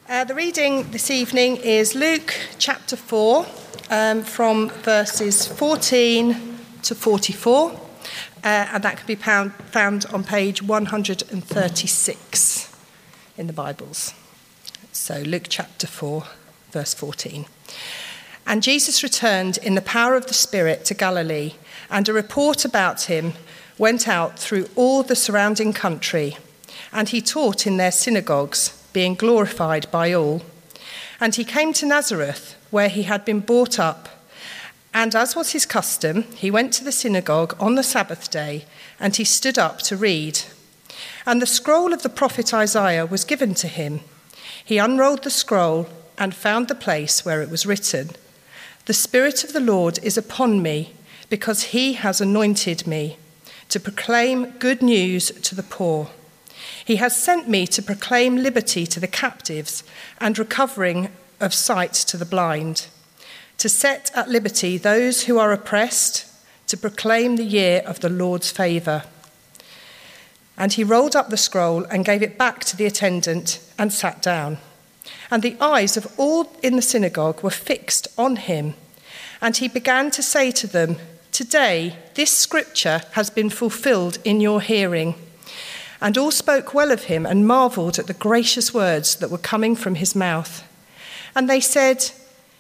The reading this evening is Luke chapter 4, from verses 14 to 44, and that can be found on page 136 in the Bibles. So Luke chapter 4, verse 14. And Jesus returned in the power of the Spirit to Galilee, and a report about him went out through all the surrounding country, and he taught in their synagogues, being glorified by all. And he came to Nazareth, where he had been brought up. And as was his custom, he went to the synagogue on the Sabbath day, and he stood up to read. And the scroll of the prophet Isaiah was given to him. He unrolled the scroll and found the place where it was written, "The Spirit of the Lord is upon me, because he has anointed me to proclaim good news to the poor. He has sent me to proclaim liberty to the captives and recovering of sight to the blind, to set at liberty those who are oppressed, to proclaim the year of the Lord's favour." And he rolled up the scroll and gave it back to the attendant and sat down. And the eyes of all in the synagogue were fixed on him. And he began to say to them, "Today this scripture has been fulfilled in your hearing." And all spoke well of him and marvelled at the gracious words that were coming from his mouth. And they said,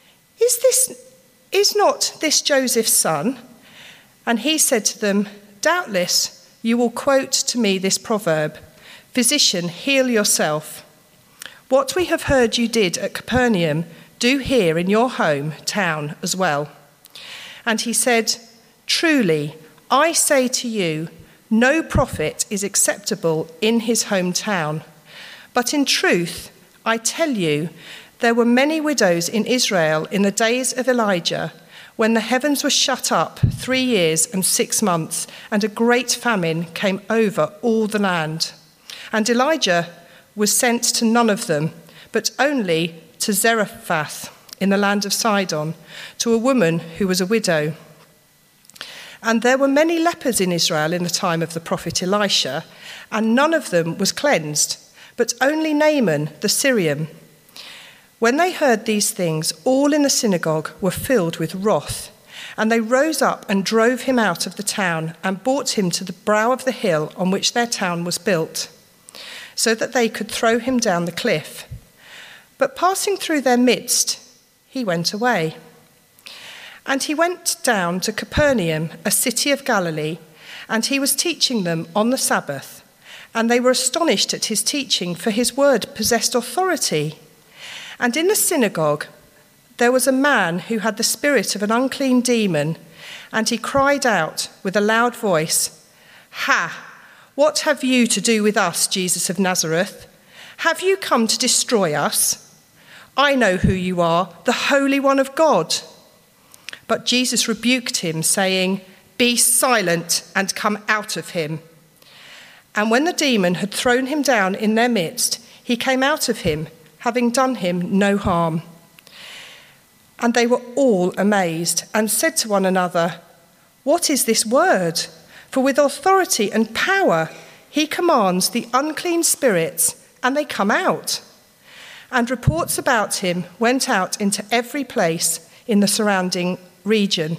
Is not this Joseph's son?" And he said to them, "Doubtless you will quote to me this proverb, 'Physician, heal yourself. What we have heard you did at Capernaum, do here in your home town as well.' And he said, 'Truly, I say to you, no prophet is acceptable in his hometown. But in truth, I tell you, there were many widows in Israel in the days of Elijah, when the heavens were shut up 3 years and 6 months, and a great famine came over all the land. And Elijah was sent to none of them, but only to Zarephath in the land of Sidon, to a woman who was a widow. And there were many lepers in Israel in the time of the prophet Elisha, and none of them was cleansed, but only Naaman the Syrian. When they heard these things, all in the synagogue were filled with wrath, and they rose up and drove him out of the town and brought him to the brow of the hill on which their town was built, so that they could throw him down the cliff. But passing through their midst, he went away. And he went down to Capernaum, a city of Galilee, and he was teaching them on the Sabbath. And they were astonished at his teaching, for his word possessed authority. And in the synagogue there was a man who had the spirit of an unclean demon, and he cried out with a loud voice, "Ha! What have you to do with us, Jesus of Nazareth? Have you come to destroy us? I know who you are, the Holy One of God." But Jesus rebuked him, saying, "Be silent and come out of him." And when the demon had thrown him down in their midst, he came out of him, having done him no harm. And they were all amazed and said to one another, "What is this word? For with authority and power he commands the unclean spirits, and they come out." And reports about him went out into every place in the surrounding region.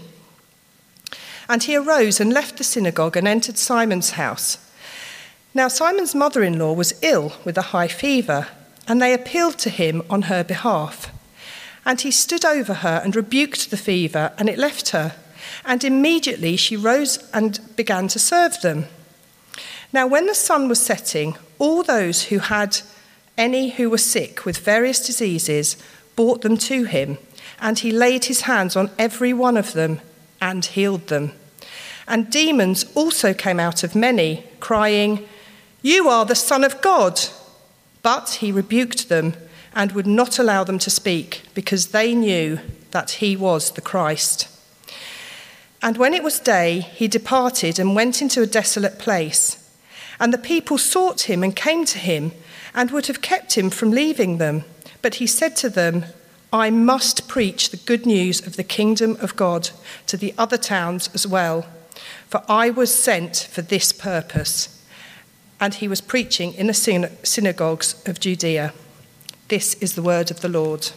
And he arose and left the synagogue and entered Simon's house. Now Simon's mother-in-law was ill with a high fever, and they appealed to him on her behalf. And he stood over her and rebuked the fever, and it left her. And immediately she rose and began to serve them. Now when the sun was setting, all those who had any who were sick with various diseases brought them to him, and he laid his hands on every one of them and healed them. And demons also came out of many, crying, "You are the Son of God." But he rebuked them and would not allow them to speak, because they knew that he was the Christ. And when it was day, he departed and went into a desolate place. And the people sought him and came to him, and would have kept him from leaving them. But he said to them, "I must preach the good news of the kingdom of God to the other towns as well, for I was sent for this purpose." And he was preaching in the synagogues of Judea. This is the word of the Lord.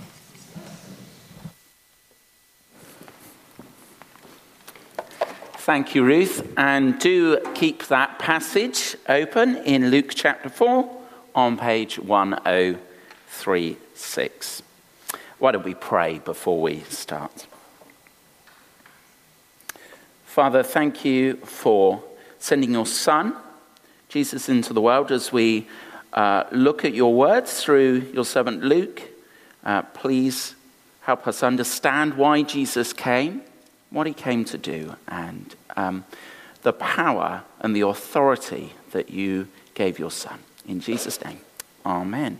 Thank you, Ruth. And do keep that passage open in Luke chapter 4 on page 1036. Why don't we pray before we start? Father, thank you for sending your Son, Jesus, into the world. As we look at your words through your servant Luke, please help us understand why Jesus came, what he came to do, and the power and the authority that you gave your Son. In Jesus' name, amen.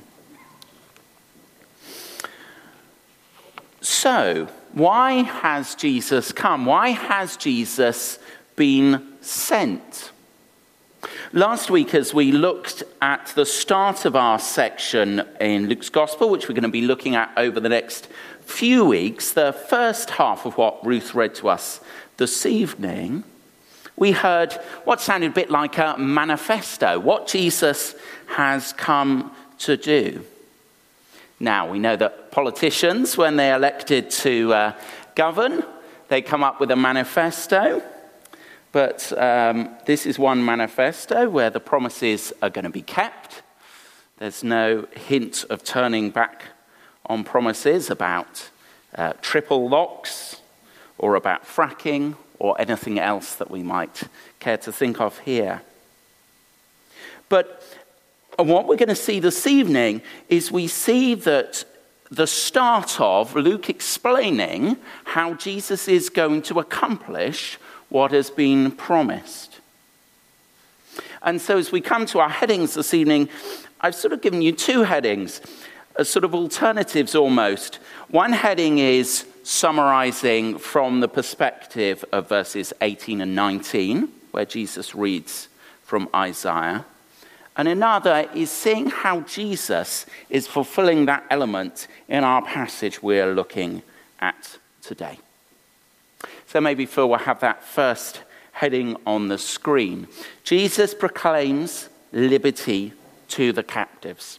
So, why has Jesus come? Why has Jesus been sent? Last week, as we looked at the start of our section in Luke's Gospel, which we're going to be looking at over the next few weeks, the first half of what Ruth read to us this evening, we heard what sounded a bit like a manifesto, what Jesus has come to do. Now, we know that politicians, when they're elected to govern, they come up with a manifesto. But this is one manifesto where the promises are going to be kept. There's no hint of turning back on promises about triple locks or about fracking or anything else that we might care to think of here. But what we're going to see this evening is we see that the start of Luke explaining how Jesus is going to accomplish what has been promised. And so as we come to our headings this evening, I've sort of given you two headings, as sort of alternatives almost. One heading is summarizing from the perspective of verses 18 and 19, where Jesus reads from Isaiah. And another is seeing how Jesus is fulfilling that element in our passage we're looking at today. So maybe Phil will have that first heading on the screen. Jesus proclaims liberty to the captives.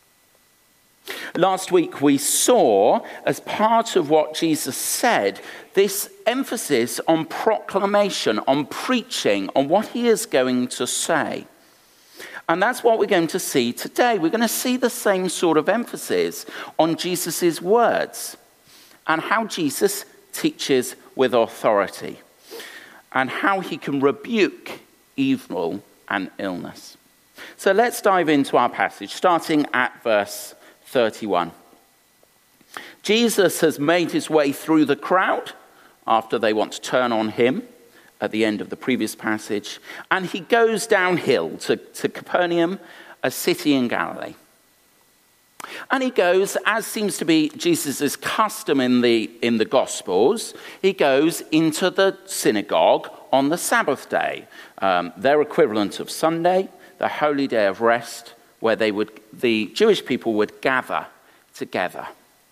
Last week we saw, as part of what Jesus said, this emphasis on proclamation, on preaching, on what he is going to say. And that's what we're going to see today. We're going to see the same sort of emphasis on Jesus' words and how Jesus teaches with authority and how he can rebuke evil and illness. So let's dive into our passage, starting at verse 31. Jesus has made his way through the crowd after they want to turn on him at the end of the previous passage, and he goes downhill to Capernaum, a city in Galilee. And he goes, as seems to be Jesus' custom in the Gospels, he goes into the synagogue on the Sabbath day, their equivalent of Sunday, the holy day of rest, where the Jewish people would gather together.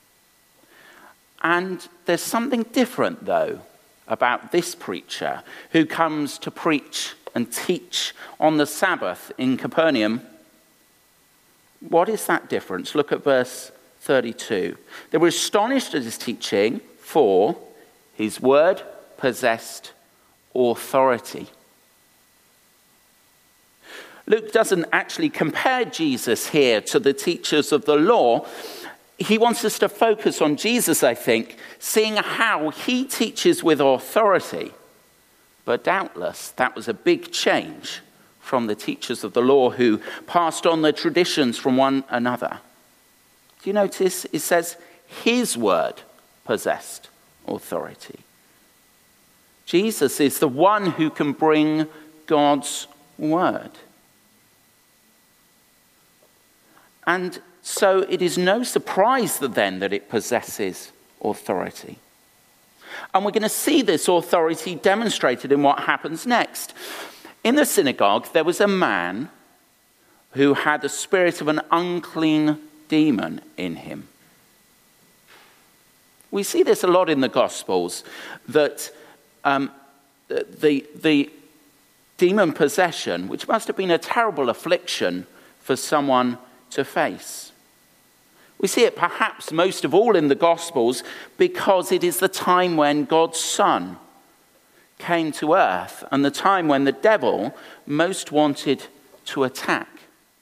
And there's something different, though, about this preacher who comes to preach and teach on the Sabbath in Capernaum. What is that difference? Look at verse 32. They were astonished at his teaching, for his word possessed authority. Luke doesn't actually compare Jesus here to the teachers of the law. He wants us to focus on Jesus, I think, seeing how he teaches with authority. But doubtless, that was a big change from the teachers of the law who passed on their traditions from one another. Do you notice it says his word possessed authority? Jesus is the one who can bring God's word. And so it is no surprise then that it possesses authority. And we're going to see this authority demonstrated in what happens next. In the synagogue, there was a man who had the spirit of an unclean demon in him. We see this a lot in the Gospels, that the demon possession, which must have been a terrible affliction for someone to face. We see it perhaps most of all in the Gospels because it is the time when God's Son came to earth and the time when the devil most wanted to attack.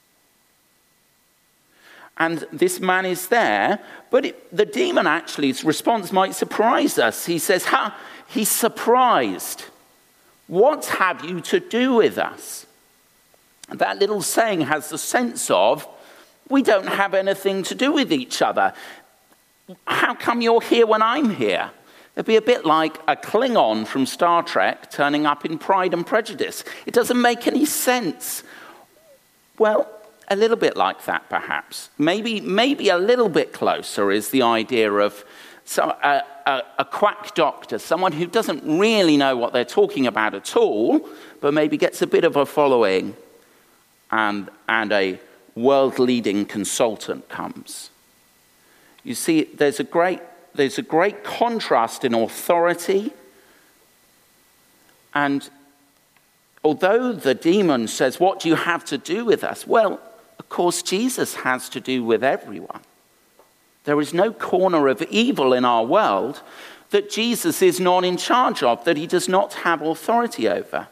And this man is there, but the demon actually's response might surprise us. He says, he's surprised. What have you to do with us? That little saying has the sense of, we don't have anything to do with each other. How come you're here when I'm here? It'd be a bit like a Klingon from Star Trek turning up in Pride and Prejudice. It doesn't make any sense. Well, a little bit like that, perhaps. Maybe a little bit closer is the idea of a quack doctor, someone who doesn't really know what they're talking about at all, but maybe gets a bit of a following, and a world-leading consultant comes. You see, there's a great contrast in authority, and although the demon says, what do you have to do with us? Well, of course, Jesus has to do with everyone. There is no corner of evil in our world that Jesus is not in charge of, that he does not have authority over.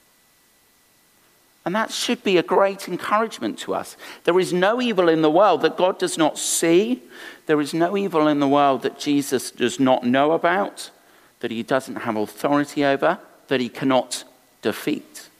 And that should be a great encouragement to us. There is no evil in the world that God does not see. There is no evil in the world that Jesus does not know about, that he doesn't have authority over, that he cannot defeat.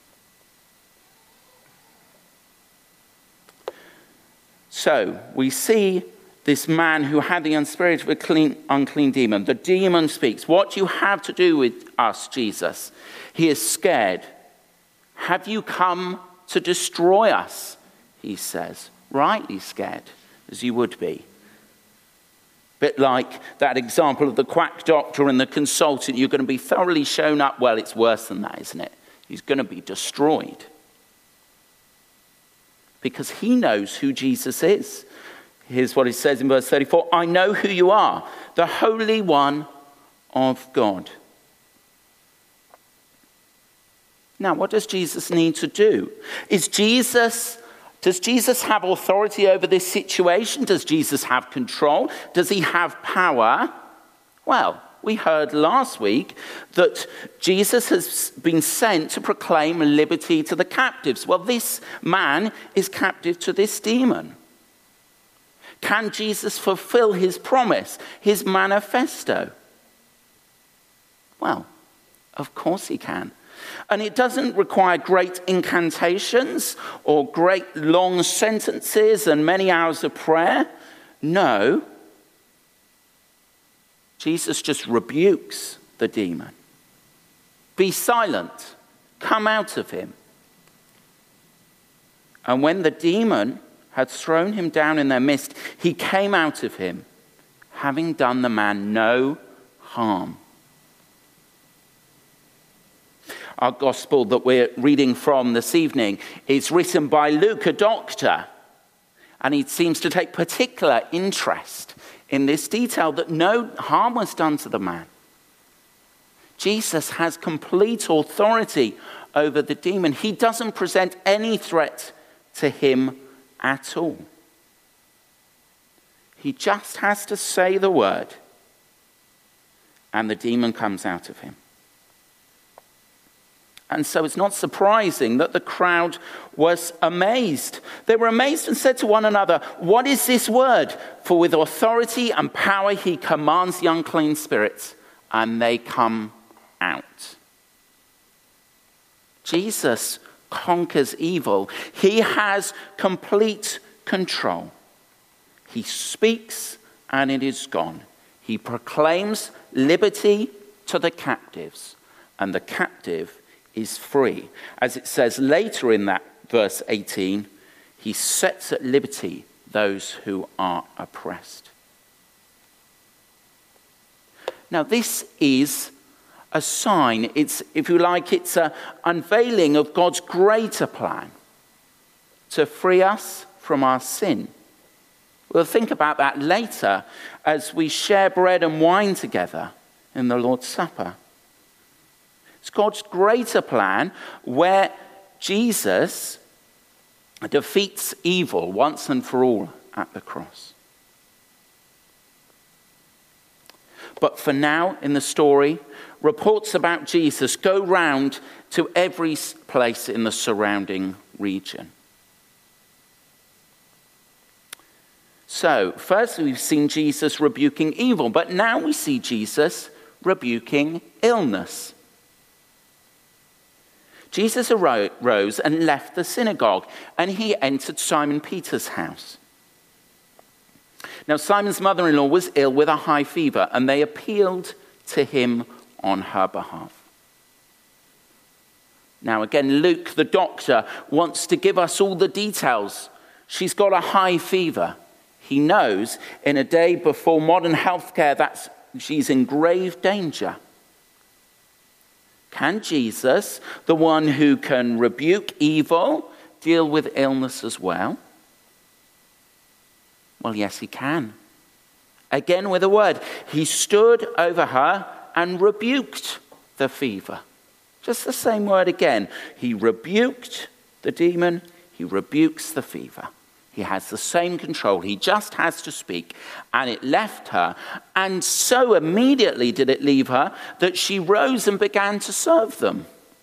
So we see this man who had the spirit of a unclean demon. The demon speaks. What do you have to do with us, Jesus? He is scared. Have you come to destroy us? He says. Rightly scared, as you would be. Bit like that example of the quack doctor and the consultant. You're going to be thoroughly shown up. Well, it's worse than that, isn't it? He's going to be destroyed. Because he knows who Jesus is. Here's what he says in verse 34. I know who you are, the Holy One of God. Now, what does Jesus need to do? Does Jesus have authority over this situation? Does Jesus have control? Does he have power? Well, we heard last week that Jesus has been sent to proclaim liberty to the captives. Well, this man is captive to this demon. Can Jesus fulfill his promise, his manifesto? Well, of course he can. And it doesn't require great incantations or great long sentences and many hours of prayer. No. Jesus just rebukes the demon. Be silent. Come out of him. And when the demon had thrown him down in their midst, he came out of him, having done the man no harm. Our gospel that we're reading from this evening is written by Luke, a doctor, and he seems to take particular interest in this detail that no harm was done to the man. Jesus has complete authority over the demon. He doesn't present any threat to him at all. He just has to say the word, and the demon comes out of him. And so it's not surprising that the crowd was amazed. They were amazed and said to one another, what is this word? For with authority and power he commands the unclean spirits, and they come out. Jesus conquers evil. He has complete control. He speaks and it is gone. He proclaims liberty to the captives, and the captive is free. As it says later in that verse 18, he sets at liberty those who are oppressed. Now this is a sign, it's an unveiling of God's greater plan to free us from our sin. We'll think about that later as we share bread and wine together in the Lord's Supper. It's God's greater plan where Jesus defeats evil once and for all at the cross. But for now in the story, reports about Jesus go round to every place in the surrounding region. So, first we've seen Jesus rebuking evil, but now we see Jesus rebuking illness. Jesus arose and left the synagogue, and he entered Simon Peter's house. Now, Simon's mother-in-law was ill with a high fever, and they appealed to him on her behalf. Now, again, Luke, the doctor, wants to give us all the details. She's got a high fever. He knows in a day before modern healthcare that she's in grave danger. Can Jesus, the one who can rebuke evil, deal with illness as well? Well, yes, he can. Again, with a word, he stood over her and rebuked the fever. Just the same word again. He rebuked the demon, he rebukes the fever. He has the same control. He just has to speak. And it left her. And so immediately did it leave her that she rose and began to serve them.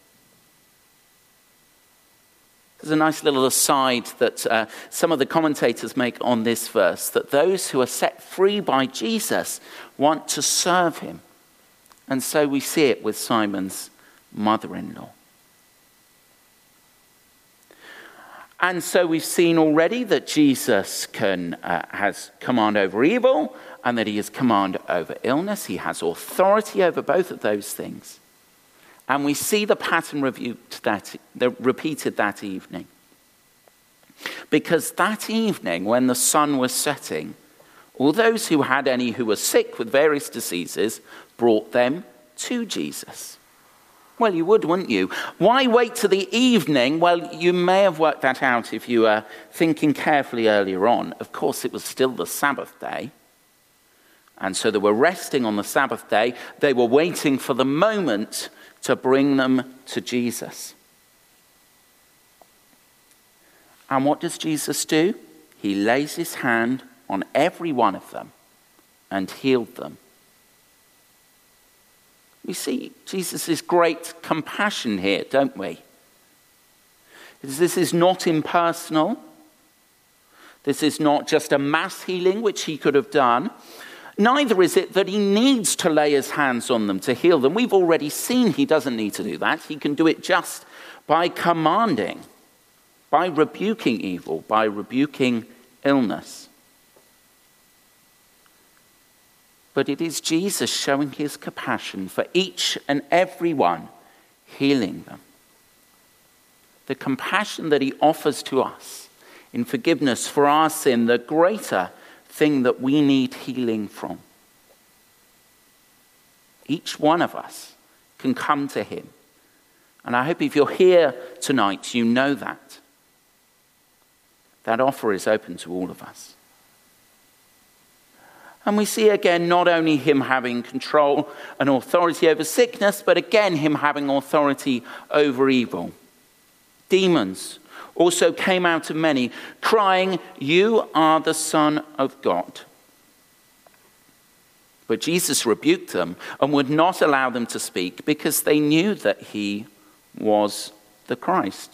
There's a nice little aside that some of the commentators make on this verse, that those who are set free by Jesus want to serve him. And so we see it with Simon's mother-in-law. And so we've seen already that Jesus has command over evil and that he has command over illness. He has authority over both of those things. And we see the pattern repeated that evening. Because that evening, when the sun was setting, all those who had any who were sick with various diseases brought them to Jesus. Well, you would, wouldn't you? Why wait till the evening? Well, you may have worked that out if you were thinking carefully earlier on. Of course, it was still the Sabbath day. And so they were resting on the Sabbath day. They were waiting for the moment to bring them to Jesus. And what does Jesus do? He lays his hand on every one of them and healed them. We see Jesus' great compassion here, don't we? This is not impersonal. This is not just a mass healing, which he could have done. Neither is it that he needs to lay his hands on them to heal them. We've already seen he doesn't need to do that. He can do it just by commanding, by rebuking evil, by rebuking illness. But it is Jesus showing his compassion for each and every one, healing them. The compassion that he offers to us in forgiveness for our sin, the greater thing that we need healing from. Each one of us can come to him. And I hope if you're here tonight, you know that. That offer is open to all of us. And we see again not only him having control and authority over sickness, but again him having authority over evil. Demons also came out of many, crying, "You are the Son of God." But Jesus rebuked them and would not allow them to speak because they knew that he was the Christ.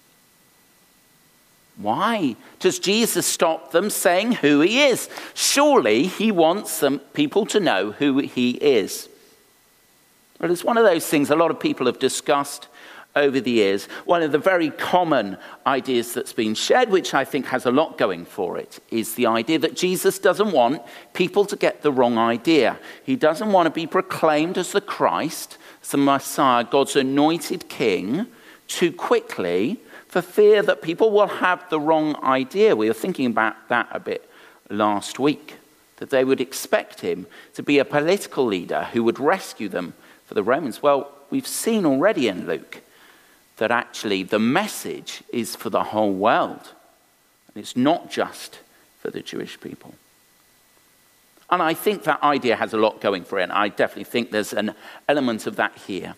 Why does Jesus stop them saying who he is? Surely he wants some people to know who he is. Well, it's one of those things a lot of people have discussed over the years. One of the very common ideas that's been shared, which I think has a lot going for it, is the idea that Jesus doesn't want people to get the wrong idea. He doesn't want to be proclaimed as the Christ, as the Messiah, God's anointed king, too quickly, for fear that people will have the wrong idea. We were thinking about that a bit last week, that they would expect him to be a political leader who would rescue them for the Romans. Well, we've seen already in Luke that actually the message is for the whole world. And it's not just for the Jewish people. And I think that idea has a lot going for it. And I definitely think there's an element of that here.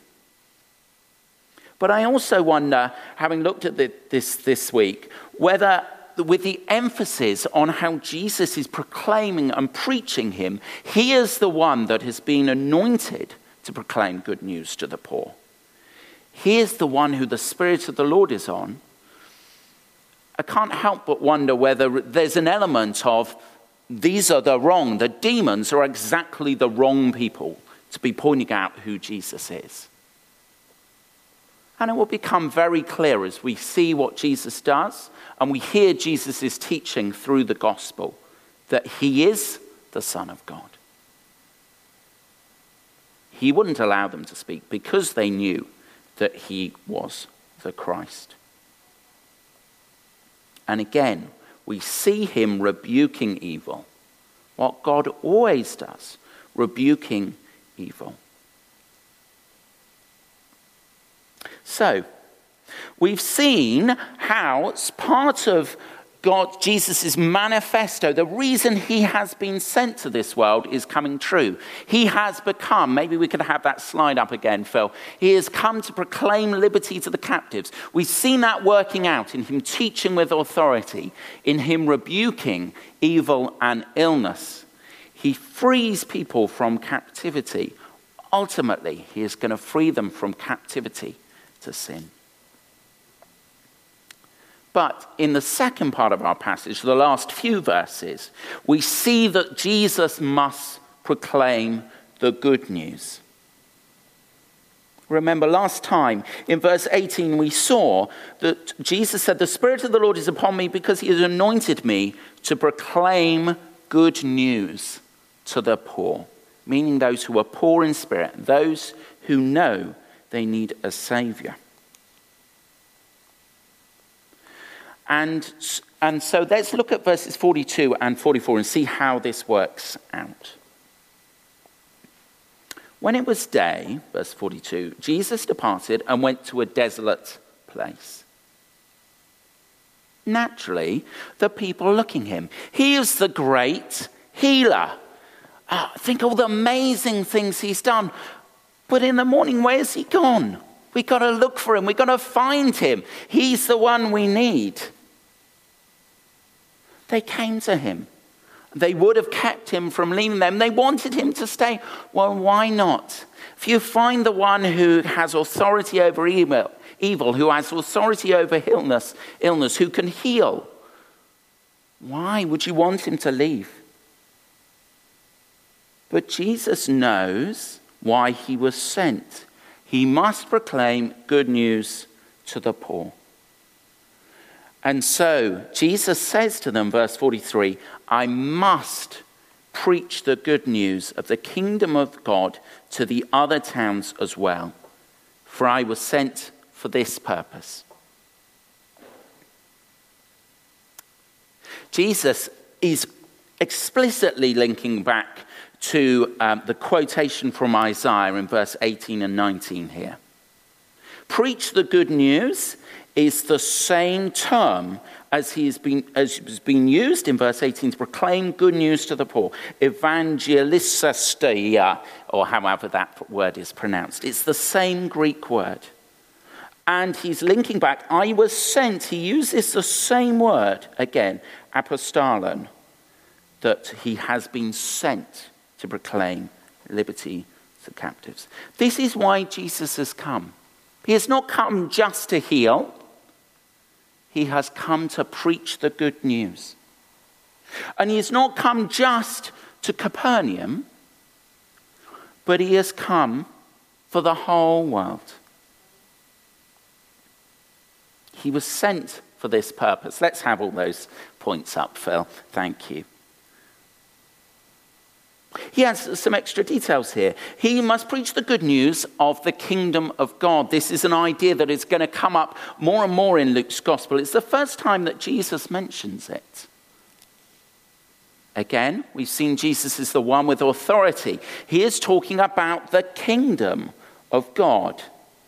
But I also wonder, having looked at this week, whether with the emphasis on how Jesus is proclaiming and preaching him, he is the one that has been anointed to proclaim good news to the poor. He is the one who the Spirit of the Lord is on. I can't help but wonder whether there's an element of these are the wrong, the demons are exactly the wrong people to be pointing out who Jesus is. And it will become very clear as we see what Jesus does and we hear Jesus' teaching through the gospel that he is the Son of God. He wouldn't allow them to speak because they knew that he was the Christ. And again, we see him rebuking evil. What God always does, rebuking evil. So, we've seen how it's part of God, Jesus' manifesto, the reason he has been sent to this world is coming true. He has become, maybe we could have that slide up again, Phil. He has come to proclaim liberty to the captives. We've seen that working out in him teaching with authority, in him rebuking evil and illness. He frees people from captivity. Ultimately, he is going to free them from captivity to sin. But in the second part of our passage, the last few verses, we see that Jesus must proclaim the good news. Remember last time in verse 18 we saw that Jesus said, "The Spirit of the Lord is upon me because he has anointed me to proclaim good news to the poor," meaning those who are poor in spirit, those who know they need a Savior. And so let's look at verses 42 and 44 and see how this works out. When it was day, verse 42, Jesus departed and went to a desolate place. Naturally, the people are looking at him. He is the great healer. Think of all the amazing things he's done. But in the morning, where's he gone? We've got to look for him. We've got to find him. He's the one we need. They came to him. They would have kept him from leaving them. They wanted him to stay. Well, why not? If you find the one who has authority over evil, who has authority over illness, who can heal, why would you want him to leave? But Jesus knows why he was sent. He must proclaim good news to the poor. And so Jesus says to them, verse 43, "I must preach the good news of the kingdom of God to the other towns as well, for I was sent for this purpose." Jesus is explicitly linking back to the quotation from Isaiah in verse 18 and 19 here. Preach the good news is the same term as has been used in verse 18 to proclaim good news to the poor. Evangelistia, or however that word is pronounced. It's the same Greek word. And he's linking back, I was sent. He uses the same word, again, apostolon, that he has been sent to proclaim liberty to captives. This is why Jesus has come. He has not come just to heal. He has come to preach the good news. And he has not come just to Capernaum, but he has come for the whole world. He was sent for this purpose. Let's have all those points up, Phil. Thank you. He has some extra details here. He must preach the good news of the kingdom of God. This is an idea that is going to come up more and more in Luke's gospel. It's the first time that Jesus mentions it. Again, we've seen Jesus is the one with authority. He is talking about the kingdom of God.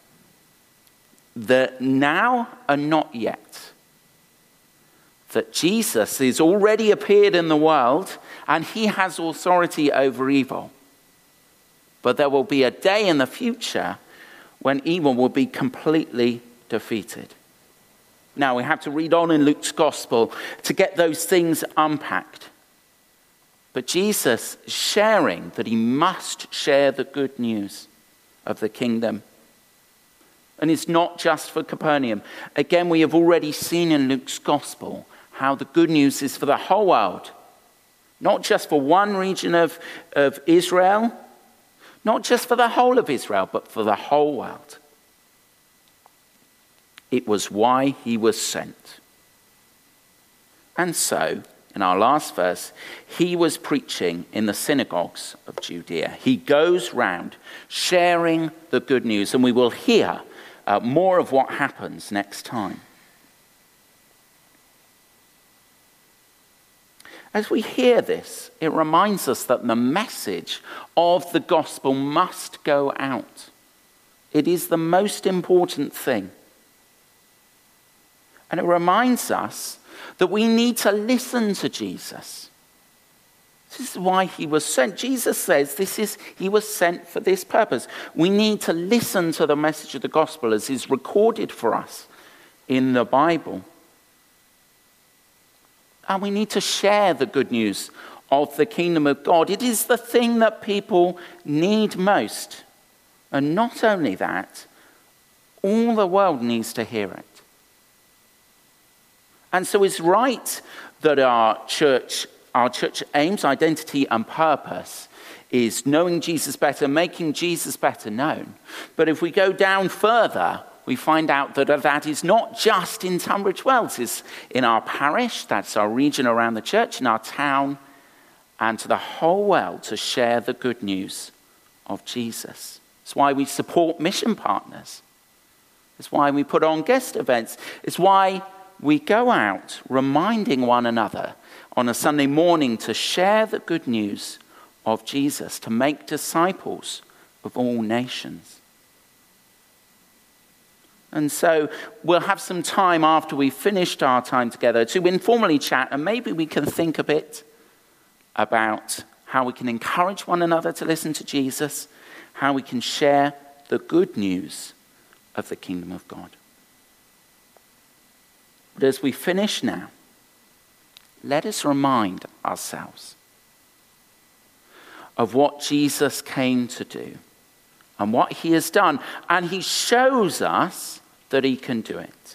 The now and not yet. That Jesus is already appeared in the world and he has authority over evil. But there will be a day in the future when evil will be completely defeated. Now, we have to read on in Luke's gospel to get those things unpacked. But Jesus is sharing that he must share the good news of the kingdom. And it's not just for Capernaum. Again, we have already seen in Luke's gospel how the good news is for the whole world. Not just for one region of Israel, not just for the whole of Israel, but for the whole world. It was why he was sent. And so, in our last verse, he was preaching in the synagogues of Judea. He goes round sharing the good news, and we will hear more of what happens next time. As we hear this, it reminds us that the message of the gospel must go out. It is the most important thing. And it reminds us that we need to listen to Jesus. This is why he was sent. Jesus says he was sent for this purpose. We need to listen to the message of the gospel as is recorded for us in the Bible. And we need to share the good news of the kingdom of God. It is the thing that people need most. And not only that, all the world needs to hear it. And so it's right that our church aims, identity and purpose is knowing Jesus better, making Jesus better known. But if we go down further, we find out that that is not just in Tunbridge Wells. It's in our parish, that's our region around the church, in our town, and to the whole world to share the good news of Jesus. It's why we support mission partners. It's why we put on guest events. It's why we go out reminding one another on a Sunday morning to share the good news of Jesus, to make disciples of all nations. And so we'll have some time after we've finished our time together to informally chat, and maybe we can think a bit about how we can encourage one another to listen to Jesus, how we can share the good news of the kingdom of God. But as we finish now, let us remind ourselves of what Jesus came to do and what he has done. And he shows us that he can do it.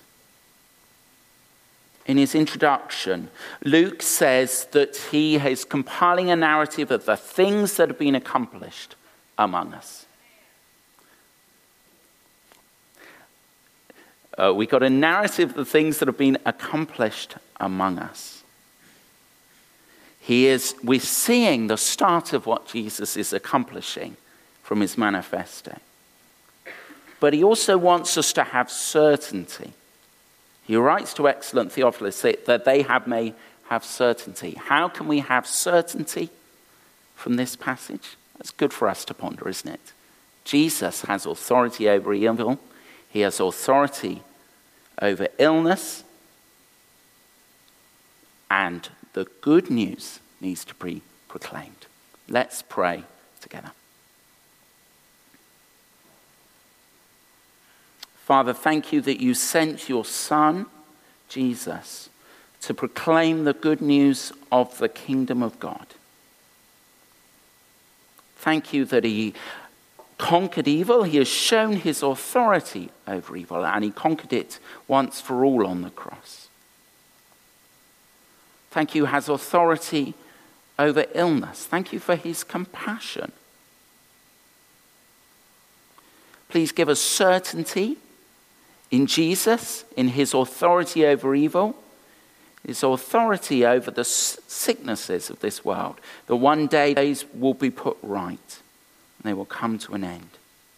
In his introduction, Luke says that he is compiling a narrative of the things that have been accomplished among us. We got a narrative of the things that have been accomplished among us. We're seeing the start of what Jesus is accomplishing from his manifesto. But he also wants us to have certainty. He writes to excellent Theophilus that they may have certainty. How can we have certainty from this passage? That's good for us to ponder, isn't it? Jesus has authority over evil. He has authority over illness. And the good news needs to be proclaimed. Let's pray together. Father, thank you that you sent your Son, Jesus, to proclaim the good news of the kingdom of God. Thank you that he conquered evil. He has shown his authority over evil, and he conquered it once for all on the cross. Thank you, he has authority over illness. Thank you for his compassion. Please give us certainty in Jesus, in his authority over evil, his authority over the sicknesses of this world. That one day these will be put right and they will come to an end.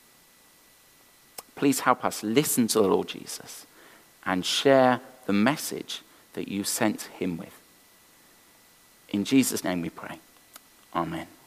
Please help us listen to the Lord Jesus and share the message that you sent him with. In Jesus' name we pray. Amen.